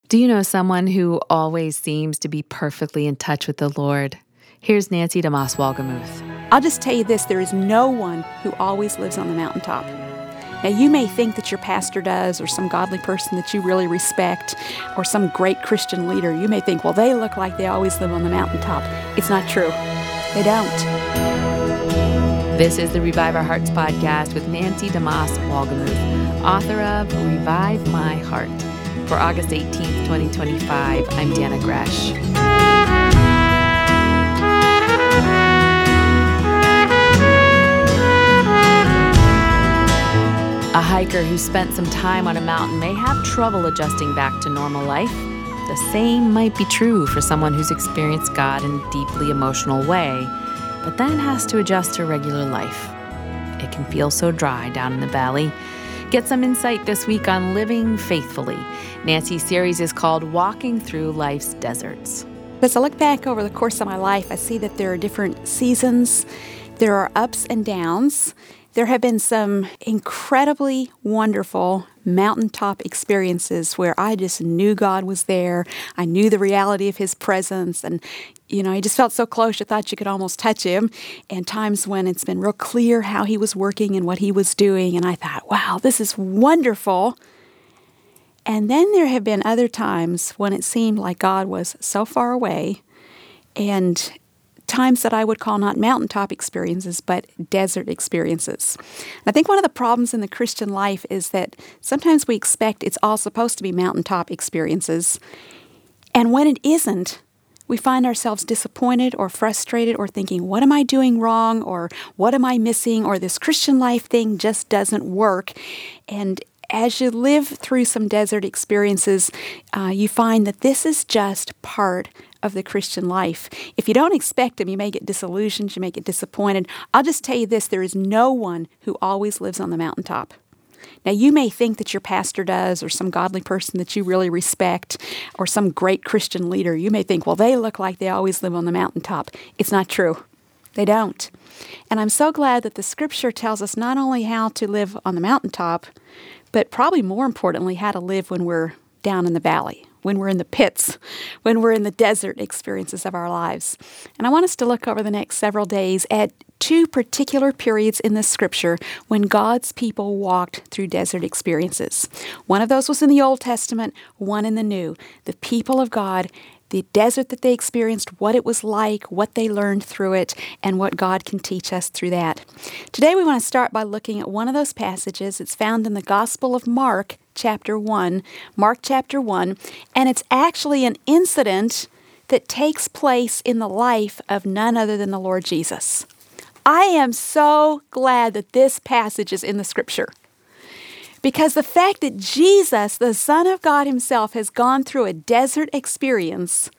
Do you know someone who always seems to be perfectly in touch with the Lord? Here's Nancy DeMoss Wolgemuth. I'll just tell you this, there is no one who always lives on the mountaintop. Now, you may think that your pastor does, or some godly person that you really respect, or some great Christian leader. You may think, well, they look like they always live on the mountaintop. It's not true. They don't. This is the Revive Our Hearts podcast with Nancy DeMoss Wolgemuth, author of Revive My Heart. For August 18th, 2025, I'm Dana Gresh. A hiker who spent some time on a mountain may have trouble adjusting back to normal life. The same might be true for someone who's experienced God in a deeply emotional way, but then has to adjust to regular life. It can feel so dry down in the valley. Get some insight this week on living faithfully. Nancy's series is called Walking Through Life's Deserts. As I look back over the course of my life, I see that there are different seasons. There are ups and downs. There have been some incredibly wonderful mountaintop experiences where I just knew God was there. I knew the reality of His presence, and I just felt so close you thought you could almost touch Him. And times when it's been real clear how He was working and what He was doing, and I thought, wow, this is wonderful. And then there have been other times when it seemed like God was so far away, and times that I would call not mountaintop experiences, but desert experiences. I think one of the problems in the Christian life is that sometimes we expect it's all supposed to be mountaintop experiences, and when it isn't, we find ourselves disappointed or frustrated or thinking, what am I doing wrong, or what am I missing, or this Christian life thing just doesn't work. And as you live through some desert experiences, you find that this is just part of the Christian life. If you don't expect them, you may get disillusioned, you may get disappointed. I'll just tell you this, there is no one who always lives on the mountaintop. Now, you may think that your pastor does, or some godly person that you really respect, or some great Christian leader. You may think, well, they look like they always live on the mountaintop. It's not true. They don't. And I'm so glad that the Scripture tells us not only how to live on the mountaintop, but probably more importantly, how to live when we're down in the valley, when we're in the pits, when we're in the desert experiences of our lives. And I want us to look over the next several days at two particular periods in the Scripture when God's people walked through desert experiences. One of those was in the Old Testament, one in the New. The people of God, the desert that they experienced, what it was like, what they learned through it, and what God can teach us through that. Today we want to start by looking at one of those passages. It's found in the Gospel of Mark, chapter 1, and it's actually an incident that takes place in the life of none other than the Lord Jesus. I am so glad that this passage is in the Scripture, because the fact that Jesus, the Son of God Himself, has gone through a desert experience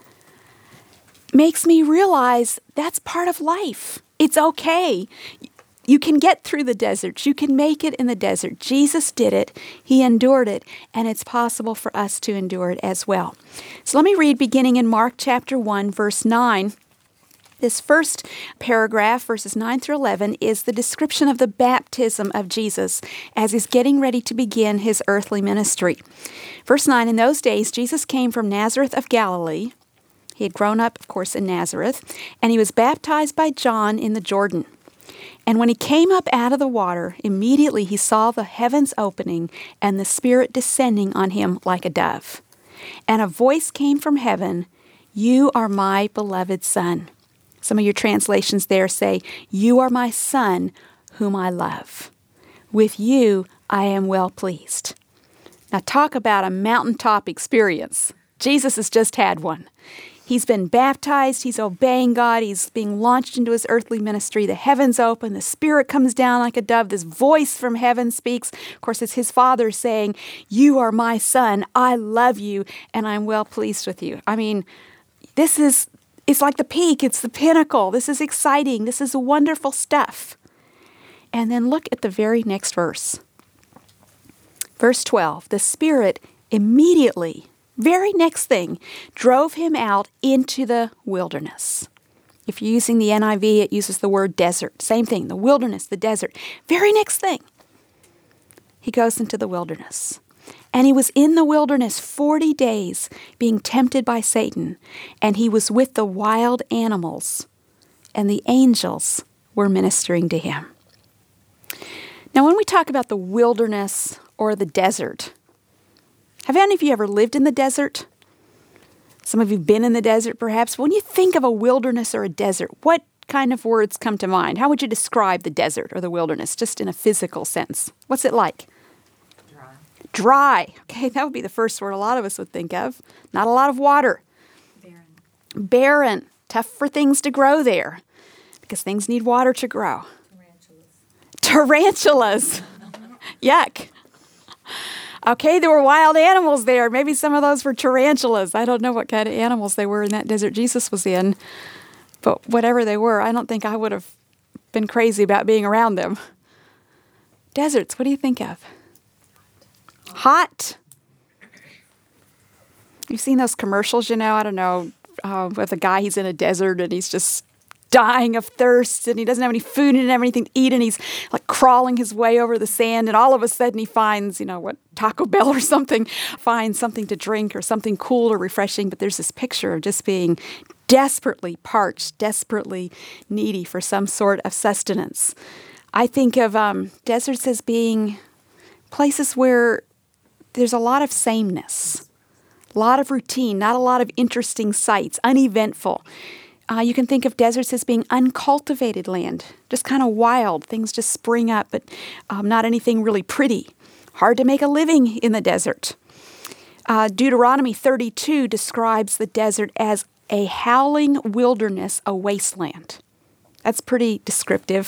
makes me realize that's part of life. It's okay. You can get through the desert. You can make it in the desert. Jesus did it. He endured it, and it's possible for us to endure it as well. So let me read beginning in Mark chapter 1, verse 9. This first paragraph, verses 9 through 11, is the description of the baptism of Jesus as He's getting ready to begin His earthly ministry. Verse 9, in those days, Jesus came from Nazareth of Galilee. He had grown up, of course, in Nazareth, and He was baptized by John in the Jordan. And when He came up out of the water, immediately He saw the heavens opening and the Spirit descending on Him like a dove. And a voice came from heaven, "You are my beloved Son." Some of your translations there say, "You are my Son, whom I love. With you I am well pleased." Now talk about a mountaintop experience. Jesus has just had one. He's been baptized, He's obeying God, He's being launched into His earthly ministry. The heavens open, the Spirit comes down like a dove, this voice from heaven speaks. Of course, it's His Father saying, "You are my Son, I love you, and I'm well pleased with you." I mean, it's like the peak, it's the pinnacle. This is exciting, this is wonderful stuff. And then look at the very next verse. Verse 12, the Spirit immediately, very next thing, drove Him out into the wilderness. If you're using the NIV, it uses the word desert. Same thing, the wilderness, the desert. Very next thing, He goes into the wilderness. And he was in the wilderness 40 days being tempted by Satan, and he was with the wild animals, and the angels were ministering to him. Now, when we talk about the wilderness or the desert, have any of you ever lived in the desert? Some of you have been in the desert, perhaps. When you think of a wilderness or a desert, what kind of words come to mind? How would you describe the desert or the wilderness, just in a physical sense? What's it like? Dry. Okay, that would be the first word a lot of us would think of. Not a lot of water. Barren. Tough for things to grow there because things need water to grow. Tarantulas. Yuck. Okay, there were wild animals there. Maybe some of those were tarantulas. I don't know what kind of animals they were in that desert Jesus was in. But whatever they were, I don't think I would have been crazy about being around them. Deserts, what do you think of? Hot. You've seen those commercials, I don't know, with a guy, he's in a desert and he's just dying of thirst and he doesn't have any food and anything to eat and he's like crawling his way over the sand and all of a sudden he finds, Taco Bell or something, finds something to drink or something cool or refreshing. But there's this picture of just being desperately parched, desperately needy for some sort of sustenance. I think of deserts as being places where there's a lot of sameness, a lot of routine, not a lot of interesting sights, uneventful. You can think of deserts as being uncultivated land, just kind of wild. Things just spring up, but not anything really pretty. Hard to make a living in the desert. Deuteronomy 32 describes the desert as a howling wilderness, a wasteland. That's pretty descriptive.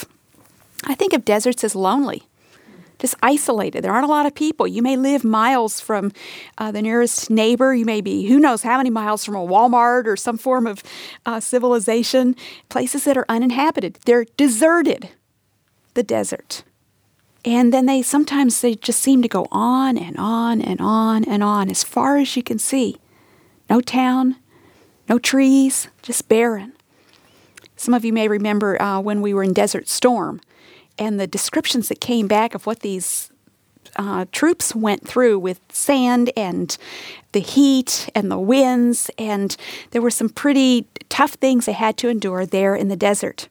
I think of deserts as lonely, just isolated. There aren't a lot of people. You may live miles from the nearest neighbor. You may be, who knows how many miles from a Walmart or some form of civilization. Places that are uninhabited. They're deserted, the desert. And then they just seem to go on and on and on and on as far as you can see. No town, no trees, just barren. Some of you may remember when we were in Desert Storm and the descriptions that came back of what these troops went through with sand and the heat and the winds. And there were some pretty tough things they had to endure there in the desert.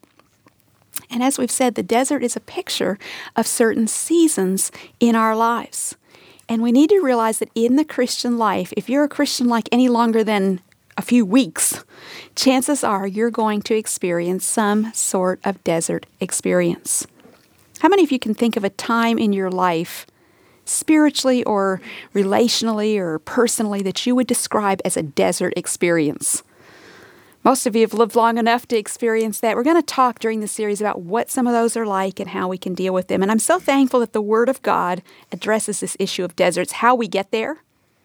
And as we've said, the desert is a picture of certain seasons in our lives. And we need to realize that in the Christian life, if you're a Christian like any longer than a few weeks, chances are you're going to experience some sort of desert experience. How many of you can think of a time in your life, spiritually or relationally or personally, that you would describe as a desert experience? Most of you have lived long enough to experience that. We're going to talk during the series about what some of those are like and how we can deal with them. And I'm so thankful that the Word of God addresses this issue of deserts, how we get there,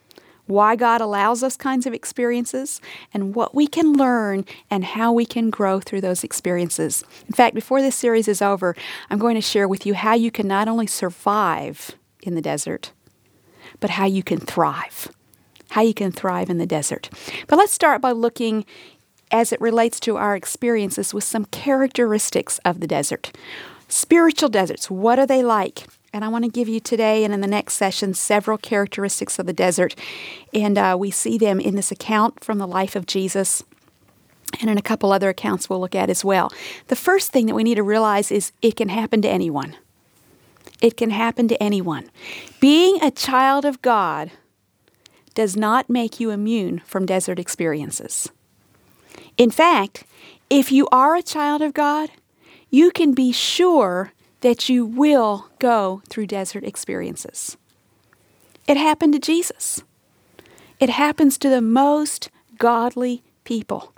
why God allows those kinds of experiences, and what we can learn and how we can grow through those experiences. In fact, before this series is over, I'm going to share with you how you can not only survive in the desert, but how you can thrive. How you can thrive in the desert. But let's start by looking as it relates to our experiences with some characteristics of the desert. Spiritual deserts, what are they like? And I want to give you today and in the next session several characteristics of the desert. And we see them in this account from the life of Jesus and in a couple other accounts we'll look at as well. The first thing that we need to realize is it can happen to anyone. It can happen to anyone. Being a child of God does not make you immune from desert experiences. In fact, if you are a child of God, you can be sure that you will go through desert experiences. It happened to Jesus. It happens to the most godly people.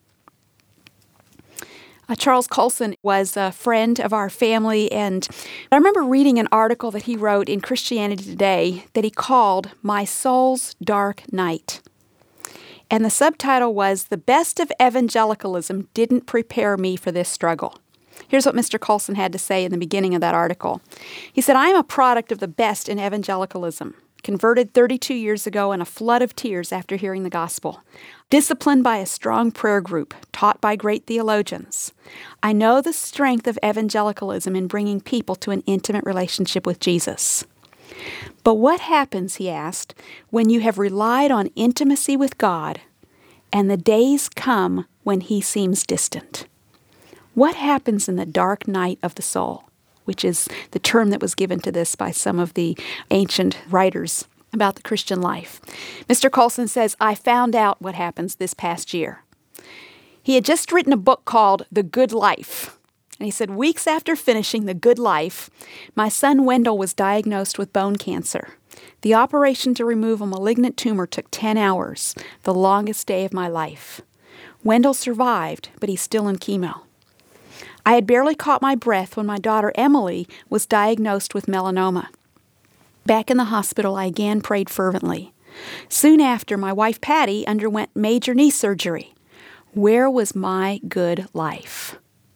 Charles Colson was a friend of our family, and I remember reading an article that he wrote in Christianity Today that he called My Soul's Dark Night. And the subtitle was, The Best of Evangelicalism Didn't Prepare Me for This Struggle. Here's what Mr. Colson had to say in the beginning of that article. He said, I am a product of the best in evangelicalism, converted 32 years ago in a flood of tears after hearing the gospel, disciplined by a strong prayer group, taught by great theologians. I know the strength of evangelicalism in bringing people to an intimate relationship with Jesus. But what happens, he asked, when you have relied on intimacy with God and the days come when he seems distant? What happens in the dark night of the soul, which is the term that was given to this by some of the ancient writers about the Christian life? Mr. Colson says, I found out what happens this past year. He had just written a book called The Good Life. And he said, weeks after finishing The Good Life, my son Wendell was diagnosed with bone cancer. The operation to remove a malignant tumor took 10 hours, the longest day of my life. Wendell survived, but he's still in chemo. I had barely caught my breath when my daughter Emily was diagnosed with melanoma. Back in the hospital, I again prayed fervently. Soon after, my wife Patty underwent major knee surgery. Where was my good life?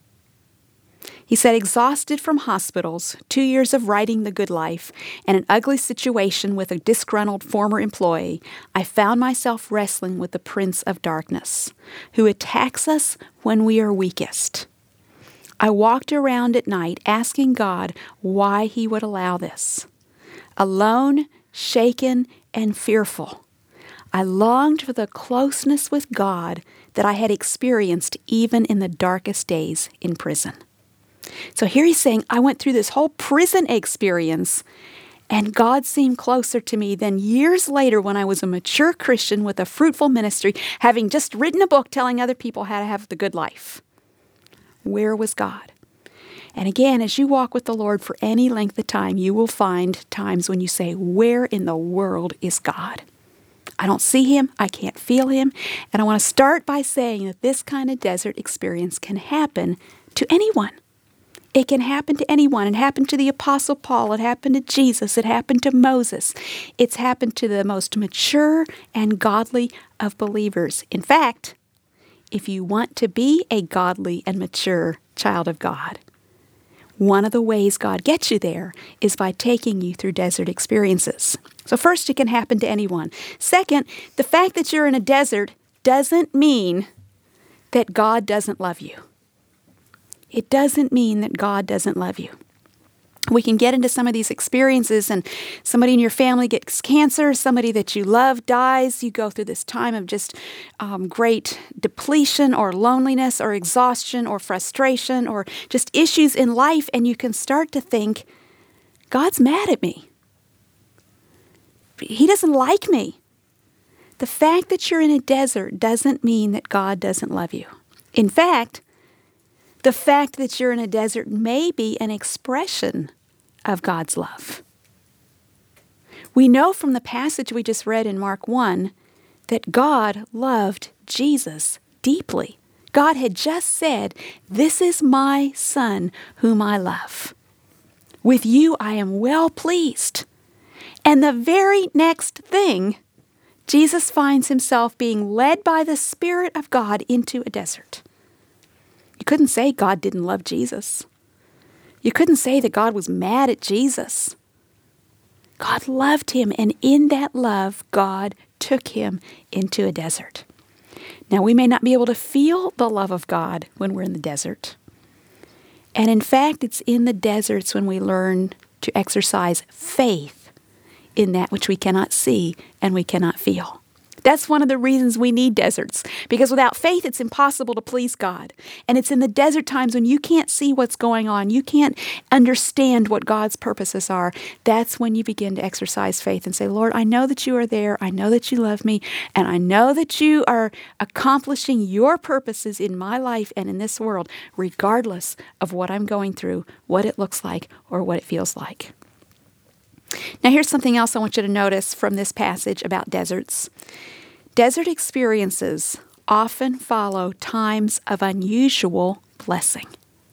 He said, exhausted from hospitals, 2 years of writing The Good Life, and an ugly situation with a disgruntled former employee, I found myself wrestling with the Prince of Darkness, who attacks us when we are weakest. I walked around at night asking God why he would allow this. Alone, shaken, and fearful, I longed for the closeness with God that I had experienced even in the darkest days in prison. So here he's saying, I went through this whole prison experience, and God seemed closer to me than years later when I was a mature Christian with a fruitful ministry, having just written a book telling other people how to have the good life. Where was God? And again, as you walk with the Lord for any length of time, you will find times when you say, where in the world is God? I don't see him, I can't feel him, and I want to start by saying that this kind of desert experience can happen to anyone. It can happen to anyone. It happened to the Apostle Paul. It happened to Jesus. It happened to Moses. It's happened to the most mature and godly of believers. In fact, if you want to be a godly and mature child of God, one of the ways God gets you there is by taking you through desert experiences. So first, it can happen to anyone. Second, the fact that you're in a desert doesn't mean that God doesn't love you. It doesn't mean that God doesn't love you. We can get into some of these experiences and somebody in your family gets cancer, somebody that you love dies, you go through this time of just great depletion or loneliness or exhaustion or frustration or just issues in life, and you can start to think, God's mad at me. He doesn't like me. The fact that you're in a desert doesn't mean that God doesn't love you. In fact, the fact that you're in a desert may be an expression of God's love. We know from the passage we just read in Mark 1 that God loved Jesus deeply. God had just said, "This is my Son whom I love. With you I am well pleased." And the very next thing, Jesus finds himself being led by the Spirit of God into a desert. You couldn't say God didn't love Jesus. You couldn't say that God was mad at Jesus. God loved him, and in that love, God took him into a desert. Now, we may not be able to feel the love of God when we're in the desert. And in fact, it's in the deserts when we learn to exercise faith in that which we cannot see and we cannot feel. That's one of the reasons we need deserts, because without faith, it's impossible to please God. And it's in the desert times when you can't see what's going on, you can't understand what God's purposes are. That's when you begin to exercise faith and say, Lord, I know that you are there, I know that you love me, and I know that you are accomplishing your purposes in my life and in this world, regardless of what I'm going through, what it looks like, or what it feels like. Now, here's something else I want you to notice from this passage about deserts. Desert experiences often follow times of unusual blessing.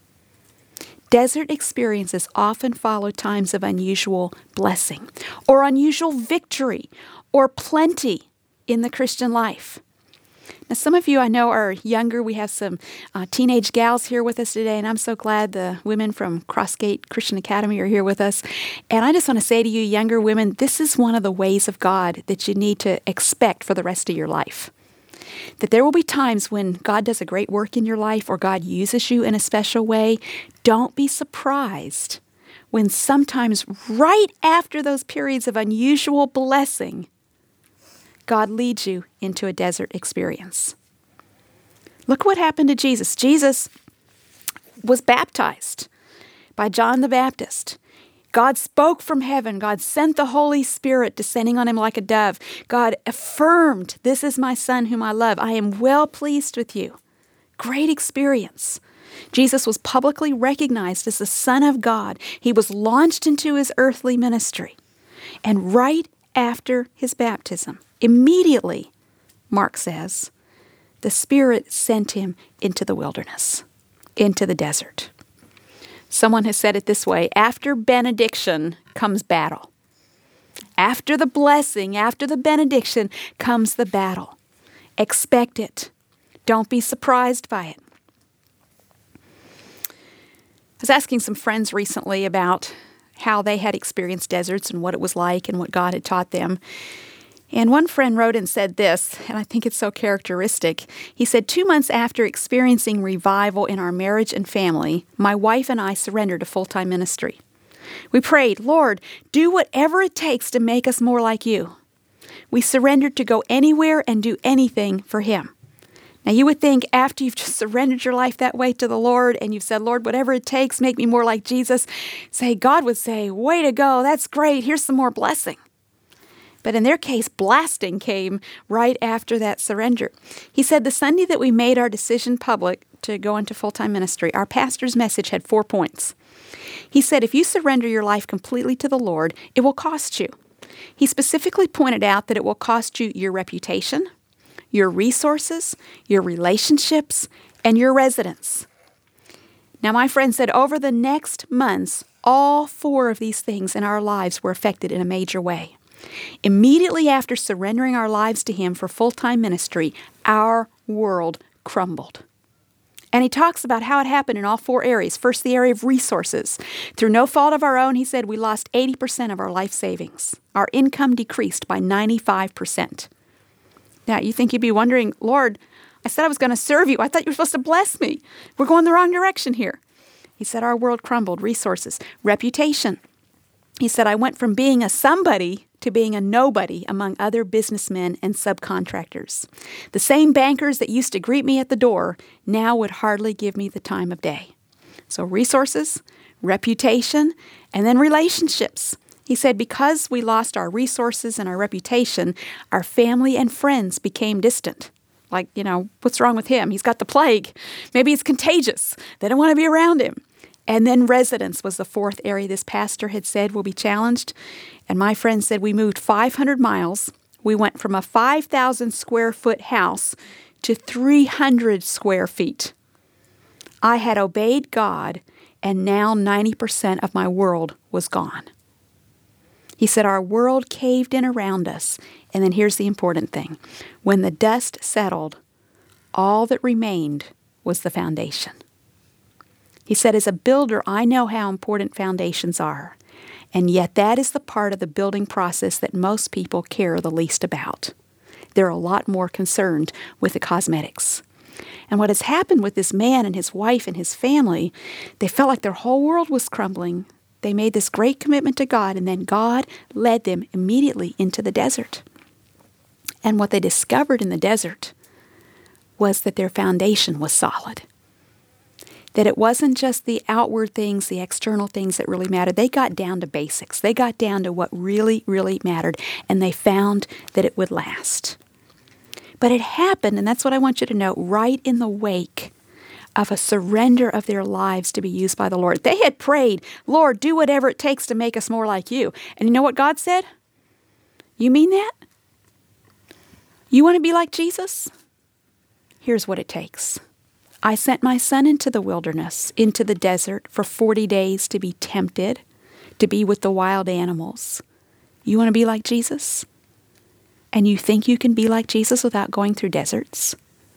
Desert experiences often follow times of unusual blessing or unusual victory or plenty in the Christian life. Now, some of you I know are younger. We have some teenage gals here with us today, and I'm so glad the women from Crossgate Christian Academy are here with us. And I just want to say to you, younger women, this is one of the ways of God that you need to expect for the rest of your life. That there will be times when God does a great work in your life or God uses you in a special way. Don't be surprised when sometimes right after those periods of unusual blessing, God leads you into a desert experience. Look what happened to Jesus. Jesus was baptized by John the Baptist. God spoke from heaven. God sent the Holy Spirit descending on him like a dove. God affirmed, "This is my Son whom I love. I am well pleased with you." Great experience. Jesus was publicly recognized as the Son of God. He was launched into his earthly ministry. And right after his baptism, immediately, Mark says, the Spirit sent him into the wilderness, into the desert. Someone has said it this way: after benediction comes battle. After the blessing, after the benediction comes the battle. Expect it. Don't be surprised by it. I was asking some friends recently about how they had experienced deserts and what it was like and what God had taught them. And one friend wrote and said this, and I think it's so characteristic. He said, 2 months after experiencing revival in our marriage and family, my wife and I surrendered to full-time ministry. We prayed, "Lord, do whatever it takes to make us more like you." We surrendered to go anywhere and do anything for him. Now, you would think after you've just surrendered your life that way to the Lord and you've said, "Lord, whatever it takes, make me more like Jesus," God would say, "Way to go, that's great, here's some more blessing." But in their case, blasting came right after that surrender. He said the Sunday that we made our decision public to go into full-time ministry, our pastor's message had 4 points. He said, if you surrender your life completely to the Lord, it will cost you. He specifically pointed out that it will cost you your reputation, your resources, your relationships, and your residence. Now, my friend said over the next months, all 4 of these things in our lives were affected in a major way. Immediately after surrendering our lives to him for full-time ministry, our world crumbled. And he talks about how it happened in all 4 areas. First, the area of resources. Through no fault of our own, he said, we lost 80% of our life savings. Our income decreased by 95%. Now, you think you'd be wondering, "Lord, I said I was going to serve you. I thought you were supposed to bless me. We're going the wrong direction here." He said our world crumbled. Resources. Reputation. He said, I went from being a somebody to being a nobody among other businessmen and subcontractors. The same bankers that used to greet me at the door now would hardly give me the time of day. So resources, reputation, and then relationships. He said, because we lost our resources and our reputation, our family and friends became distant. Like, what's wrong with him? He's got the plague. Maybe it's contagious. They don't want to be around him. And then residence was the 4th area this pastor had said will be challenged. And my friend said we moved 500 miles. We went from a 5,000 square foot house to 300 square feet. I had obeyed God, and now 90% of my world was gone. He said our world caved in around us. And then here's the important thing. When the dust settled, all that remained was the foundation. He said, as a builder, I know how important foundations are. And yet that is the part of the building process that most people care the least about. They're a lot more concerned with the cosmetics. And what has happened with this man and his wife and his family, they felt like their whole world was crumbling. They made this great commitment to God, and then God led them immediately into the desert. And what they discovered in the desert was that their foundation was solid. That it wasn't just the outward things, the external things that really mattered. They got down to basics. They got down to what really, really mattered, and they found that it would last. But it happened, and that's what I want you to know, right in the wake of a surrender of their lives to be used by the Lord. They had prayed, "Lord, do whatever it takes to make us more like you." And you know what God said? You mean that? You want to be like Jesus? Here's what it takes. I sent my Son into the wilderness, into the desert for 40 days to be tempted, to be with the wild animals. You want to be like Jesus? And you think you can be like Jesus without going through deserts?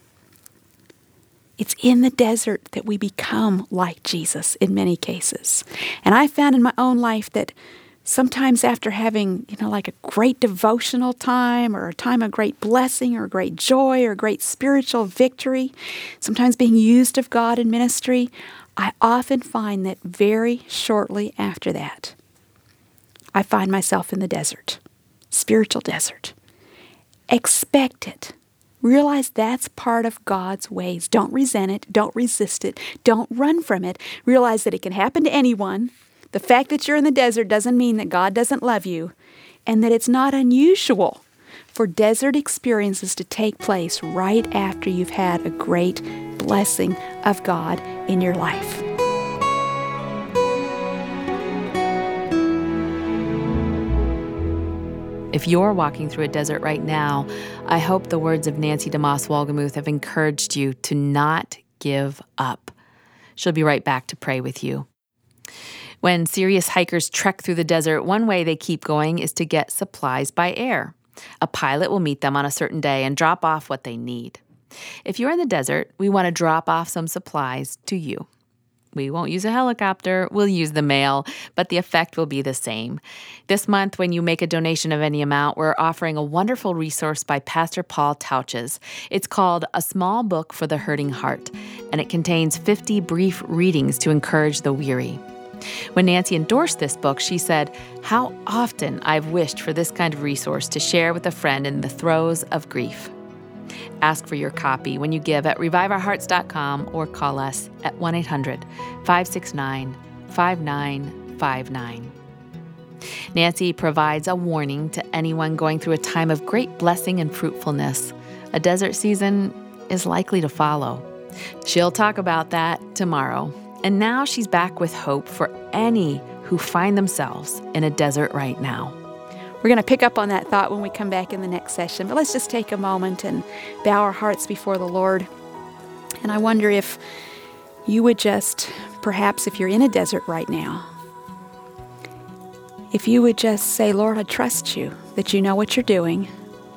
It's in the desert that we become like Jesus in many cases. And I found in my own life that Sometimes after having, like a great devotional time or a time of great blessing or great joy or great spiritual victory, sometimes being used of God in ministry, I often find that very shortly after that, I find myself in the desert, spiritual desert. Expect it. Realize that's part of God's ways. Don't resent it. Don't resist it. Don't run from it. Realize that it can happen to anyone. The fact that you're in the desert doesn't mean that God doesn't love you, and that it's not unusual for desert experiences to take place right after you've had a great blessing of God in your life. If you're walking through a desert right now, I hope the words of Nancy DeMoss Wolgemuth have encouraged you to not give up. She'll be right back to pray with you. When serious hikers trek through the desert, one way they keep going is to get supplies by air. A pilot will meet them on a certain day and drop off what they need. If you're in the desert, we want to drop off some supplies to you. We won't use a helicopter, we'll use the mail, but the effect will be the same. This month, when you make a donation of any amount, we're offering a wonderful resource by Pastor Paul Tauches. It's called A Small Book for the Hurting Heart, and it contains 50 brief readings to encourage the weary. When Nancy endorsed this book, she said, "How often I've wished for this kind of resource to share with a friend in the throes of grief." Ask for your copy when you give at reviveourhearts.com or call us at 1-800-569-5959. Nancy provides a warning to anyone going through a time of great blessing and fruitfulness. A desert season is likely to follow. She'll talk about that tomorrow. And now she's back with hope for any who find themselves in a desert right now. We're going to pick up on that thought when we come back in the next session, but let's just take a moment and bow our hearts before the Lord. And I wonder if you would just, perhaps if you're in a desert right now, if you would just say, "Lord, I trust you, that you know what you're doing.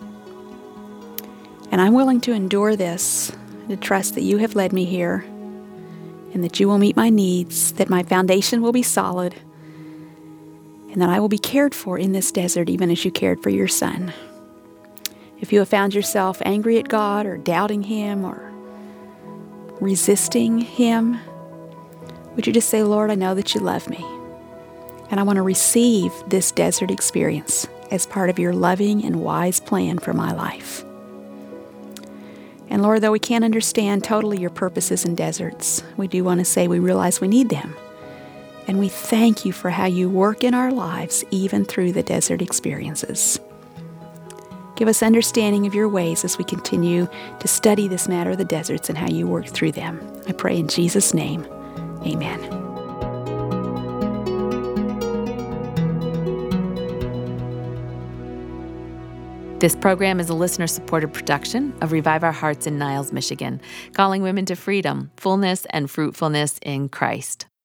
And I'm willing to endure this, to trust that you have led me here, and that you will meet my needs, that my foundation will be solid, and that I will be cared for in this desert, even as you cared for your son." If you have found yourself angry at God or doubting Him or resisting Him, would you just say, "Lord, I know that you love me, and I want to receive this desert experience as part of your loving and wise plan for my life." And Lord, though we can't understand totally your purposes in deserts, we do want to say we realize we need them. And we thank you for how you work in our lives, even through the desert experiences. Give us understanding of your ways as we continue to study this matter of the deserts and how you work through them. I pray in Jesus' name, amen. This program is a listener-supported production of Revive Our Hearts in Niles, Michigan, calling women to freedom, fullness, and fruitfulness in Christ.